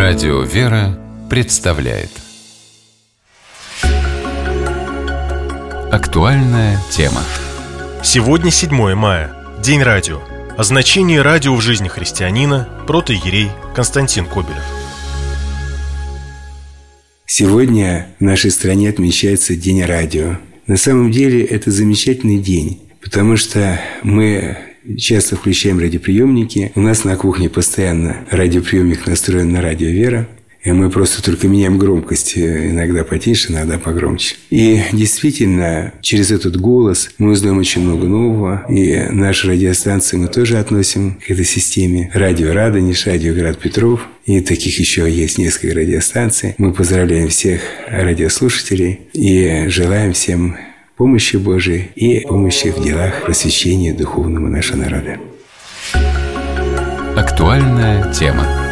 Радио «Вера» представляет актуальная тема. Сегодня 7 мая, День радио. О значении радио в жизни христианина протоиерей Константин Кобелев. Сегодня в нашей стране отмечается День радио. На самом деле это замечательный день, потому что мы часто включаем радиоприемники. У нас на кухне постоянно радиоприемник настроен на радио «Вера». И мы просто только меняем громкость, иногда потише, иногда погромче. И действительно, через этот голос мы узнаем очень много нового. И наши радиостанции мы тоже относим к этой системе. Радио «Радонеж», радио «Град Петров». И таких еще есть несколько радиостанций. Мы поздравляем всех радиослушателей и желаем всем помощи Божией и помощи в делах просвещения духовного нашего народа. Актуальная тема.